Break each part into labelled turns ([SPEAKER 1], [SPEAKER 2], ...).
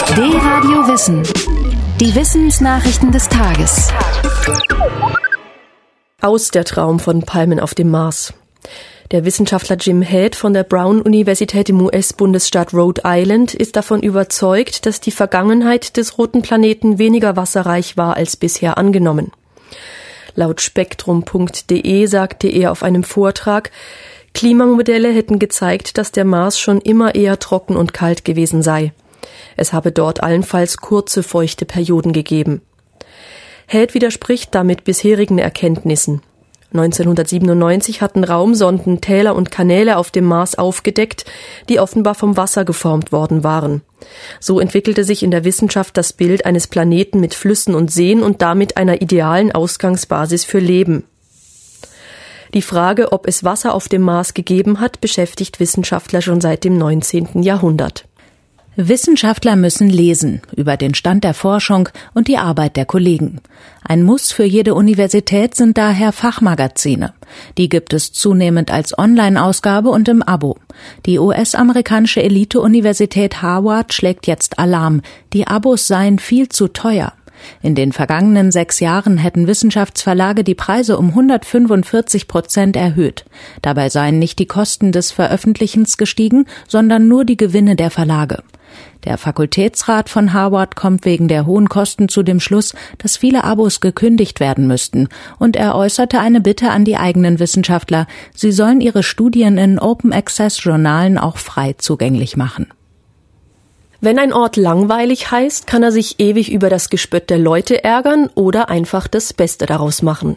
[SPEAKER 1] D-Radio Wissen. Die Wissensnachrichten des Tages.
[SPEAKER 2] Aus der Traum von Palmen auf dem Mars. Der Wissenschaftler Jim Head von der Brown-Universität im US-Bundesstaat Rhode Island ist davon überzeugt, dass die Vergangenheit des roten Planeten weniger wasserreich war als bisher angenommen. Laut spektrum.de sagte er auf einem Vortrag, Klimamodelle hätten gezeigt, dass der Mars schon immer eher trocken und kalt gewesen sei. Es habe dort allenfalls kurze, feuchte Perioden gegeben. Head widerspricht damit bisherigen Erkenntnissen. 1997 hatten Raumsonden Täler und Kanäle auf dem Mars aufgedeckt, die offenbar vom Wasser geformt worden waren. So entwickelte sich in der Wissenschaft das Bild eines Planeten mit Flüssen und Seen und damit einer idealen Ausgangsbasis für Leben. Die Frage, ob es Wasser auf dem Mars gegeben hat, beschäftigt Wissenschaftler schon seit dem 19. Jahrhundert.
[SPEAKER 3] Wissenschaftler müssen lesen über den Stand der Forschung und die Arbeit der Kollegen. Ein Muss für jede Universität sind daher Fachmagazine. Die gibt es zunehmend als Online-Ausgabe und im Abo. Die US-amerikanische Elite-Universität Harvard schlägt jetzt Alarm. Die Abos seien viel zu teuer. In den vergangenen 6 Jahren hätten Wissenschaftsverlage die Preise um 145% erhöht. Dabei seien nicht die Kosten des Veröffentlichens gestiegen, sondern nur die Gewinne der Verlage. Der Fakultätsrat von Harvard kommt wegen der hohen Kosten zu dem Schluss, dass viele Abos gekündigt werden müssten, und er äußerte eine Bitte an die eigenen Wissenschaftler, sie sollen ihre Studien in Open-Access-Journalen auch frei zugänglich machen.
[SPEAKER 2] Wenn ein Ort langweilig heißt, kann er sich ewig über das Gespött der Leute ärgern oder einfach das Beste daraus machen.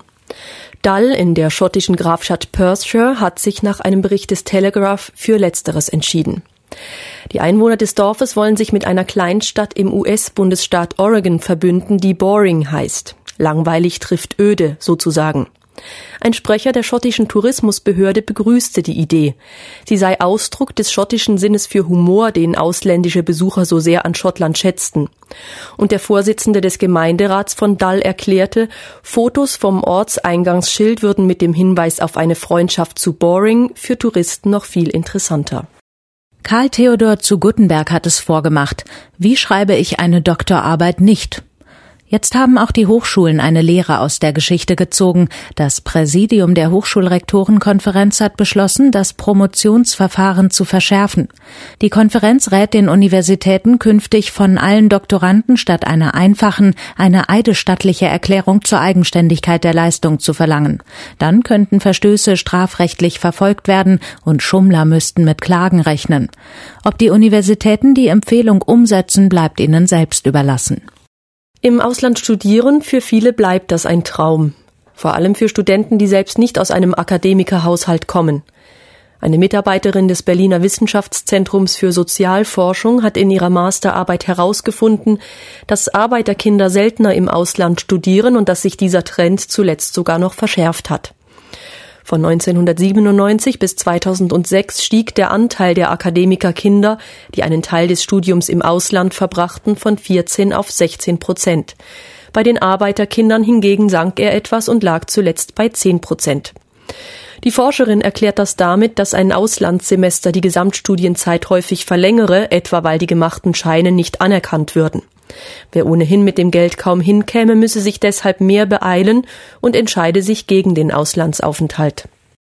[SPEAKER 2] Dull in der schottischen Grafschaft Perthshire hat sich nach einem Bericht des Telegraph für Letzteres entschieden. Die Einwohner des Dorfes wollen sich mit einer Kleinstadt im US-Bundesstaat Oregon verbünden, die Boring heißt. Langweilig trifft öde, sozusagen. Ein Sprecher der schottischen Tourismusbehörde begrüßte die Idee. Sie sei Ausdruck des schottischen Sinnes für Humor, den ausländische Besucher so sehr an Schottland schätzten. Und der Vorsitzende des Gemeinderats von Dull erklärte, Fotos vom Ortseingangsschild würden mit dem Hinweis auf eine Freundschaft zu Boring für Touristen noch viel interessanter.
[SPEAKER 3] Karl Theodor zu Guttenberg hat es vorgemacht. Wie schreibe ich eine Doktorarbeit nicht? Jetzt haben auch die Hochschulen eine Lehre aus der Geschichte gezogen. Das Präsidium der Hochschulrektorenkonferenz hat beschlossen, das Promotionsverfahren zu verschärfen. Die Konferenz rät den Universitäten künftig von allen Doktoranden statt einer einfachen, eine eidesstattliche Erklärung zur Eigenständigkeit der Leistung zu verlangen. Dann könnten Verstöße strafrechtlich verfolgt werden und Schummler müssten mit Klagen rechnen. Ob die Universitäten die Empfehlung umsetzen, bleibt ihnen selbst überlassen.
[SPEAKER 2] Im Ausland studieren, für viele bleibt das ein Traum. Vor allem für Studenten, die selbst nicht aus einem Akademikerhaushalt kommen. Eine Mitarbeiterin des Berliner Wissenschaftszentrums für Sozialforschung hat in ihrer Masterarbeit herausgefunden, dass Arbeiterkinder seltener im Ausland studieren und dass sich dieser Trend zuletzt sogar noch verschärft hat. Von 1997 bis 2006 stieg der Anteil der Akademikerkinder, die einen Teil des Studiums im Ausland verbrachten, von 14 auf 16%. Bei den Arbeiterkindern hingegen sank er etwas und lag zuletzt bei 10%. Die Forscherin erklärt das damit, dass ein Auslandssemester die Gesamtstudienzeit häufig verlängere, etwa weil die gemachten Scheine nicht anerkannt würden. Wer ohnehin mit dem Geld kaum hinkäme, müsse sich deshalb mehr beeilen und entscheide sich gegen den Auslandsaufenthalt.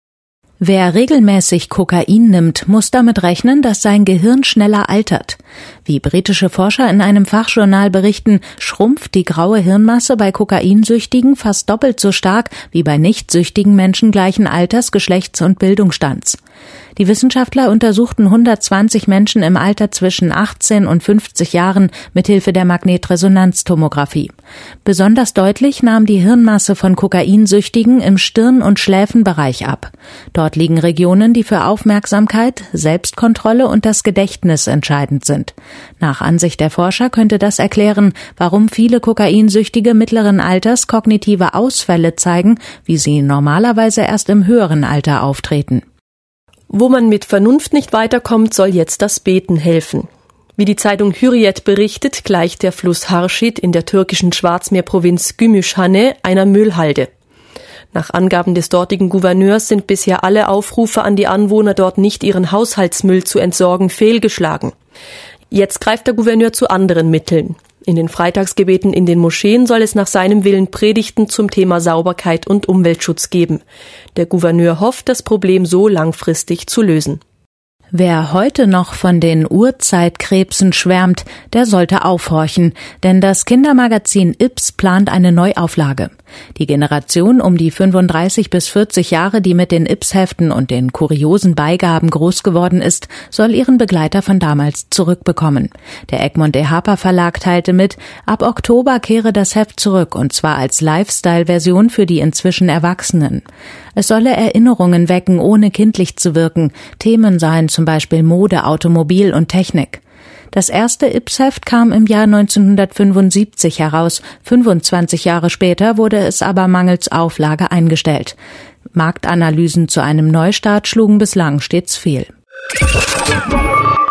[SPEAKER 3] Wer regelmäßig Kokain nimmt, muss damit rechnen, dass sein Gehirn schneller altert. Wie britische Forscher in einem Fachjournal berichten, schrumpft die graue Hirnmasse bei Kokainsüchtigen fast doppelt so stark wie bei nicht süchtigen Menschen gleichen Alters, Geschlechts- und Bildungsstands. Die Wissenschaftler untersuchten 120 Menschen im Alter zwischen 18 und 50 Jahren mithilfe der Magnetresonanztomographie. Besonders deutlich nahm die Hirnmasse von Kokainsüchtigen im Stirn- und Schläfenbereich ab. Dort liegen Regionen, die für Aufmerksamkeit, Selbstkontrolle und das Gedächtnis entscheidend sind. Nach Ansicht der Forscher könnte das erklären, warum viele Kokainsüchtige mittleren Alters kognitive Ausfälle zeigen, wie sie normalerweise erst im höheren Alter auftreten.
[SPEAKER 2] Wo man mit Vernunft nicht weiterkommt, soll jetzt das Beten helfen. Wie die Zeitung Hürriyet berichtet, gleicht der Fluss Harschid in der türkischen Schwarzmeerprovinz Gümüşhane einer Müllhalde. Nach Angaben des dortigen Gouverneurs sind bisher alle Aufrufe an die Anwohner dort nicht ihren Haushaltsmüll zu entsorgen fehlgeschlagen. Jetzt greift der Gouverneur zu anderen Mitteln. In den Freitagsgebeten in den Moscheen soll es nach seinem Willen Predigten zum Thema Sauberkeit und Umweltschutz geben. Der Gouverneur hofft, das Problem so langfristig zu lösen.
[SPEAKER 3] Wer heute noch von den Urzeitkrebsen schwärmt, der sollte aufhorchen, denn das Kindermagazin Yps plant eine Neuauflage. Die Generation um die 35 bis 40 Jahre, die mit den Yps-Heften und den kuriosen Beigaben groß geworden ist, soll ihren Begleiter von damals zurückbekommen. Der Egmont de Harper Verlag teilte mit, ab Oktober kehre das Heft zurück, und zwar als Lifestyle-Version für die inzwischen Erwachsenen. Es solle Erinnerungen wecken, ohne kindlich zu wirken. Themen seien zum Beispiel Mode, Automobil und Technik. Das erste Yps-Heft kam im Jahr 1975 heraus. 25 Jahre später wurde es aber mangels Auflage eingestellt. Marktanalysen zu einem Neustart schlugen bislang stets fehl.